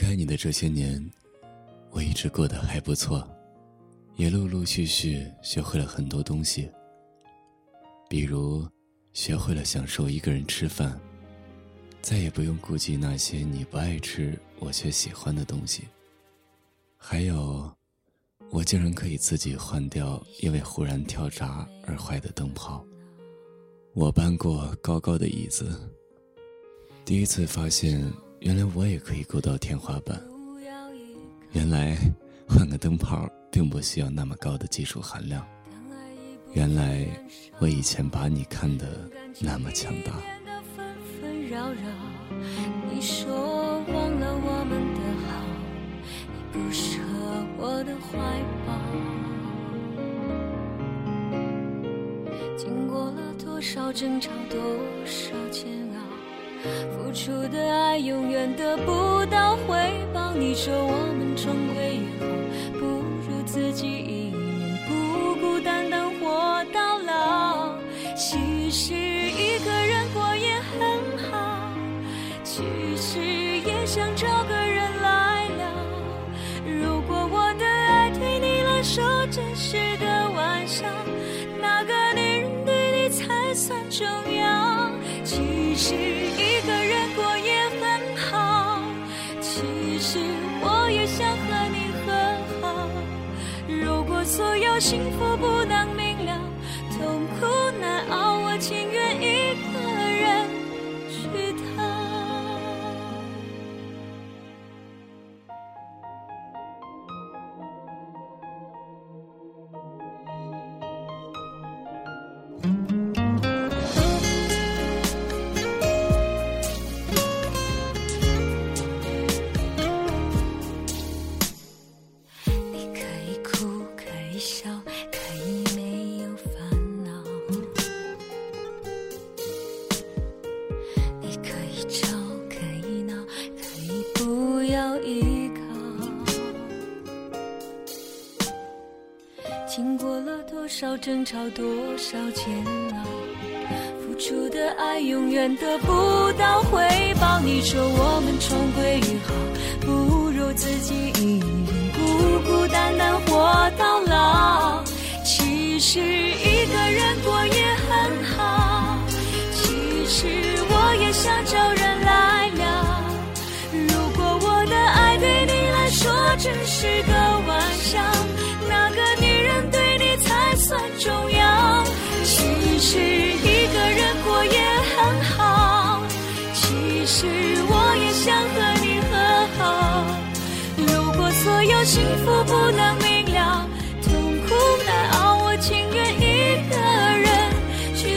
开你的这些年，我一直过得还不错，也陆陆续续学会了很多东西，比如学会了享受一个人吃饭，再也不用顾忌那些你不爱吃我却喜欢的东西。还有，我竟然可以自己换掉因为忽然跳闸而坏的灯泡。我搬过高高的椅子，第一次发现原来我也可以够到天花板。原来换个灯泡并不需要那么高的技术含量。原来我以前把你看得那么强大。 你说忘了我们的好，你不舍我的怀抱。经过了多少争吵，多少煎熬，付出的爱永远得不到回报。你说我们重归于好，不如自己一人孤孤单单活到老。其实一个人过也很好，其实也想找个人来聊。如果我的爱对你来说真是个玩笑，哪个女人对你才算重要？其实一个人过也很好，其实我也想和你和好。如果所有幸福不能明了，痛苦难熬，我情愿一个人去逃。你可以哭，可以笑，可以没有烦恼。你可以吵，可以闹，可以不要依靠。经过了多少争吵，多少煎熬，付出的爱永远得不到回报。你说我们重归于好，不如自己一人孤孤单单活到老。其实一个人过也很好，其实我也想找人来聊。如果我的爱对你来说只是个玩笑，哪个女人对你才算重要？其实一个人过也很好，其实我也想和你和好。如果所有幸福不能明了，痛苦难熬，我情愿一个人去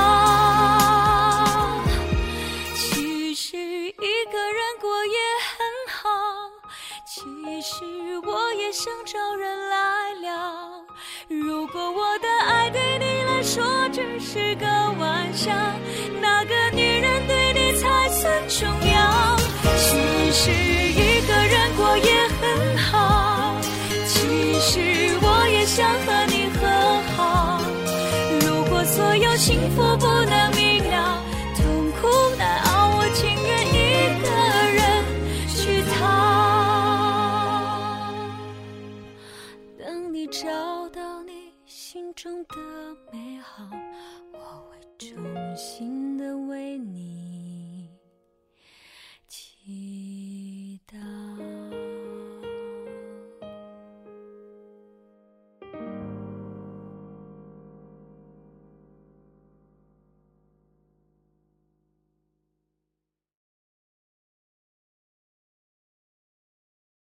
逃。其实一个人过也很好，其实我也想找人来聊。如果我的爱对你来说只是个玩笑，哪个女人对你才算重要？其实一个人过也很好，其实我也想和你和好。如果所有幸福不能明了，痛苦难熬，我情愿一个人去逃。等你找到你心中的美好，我会重新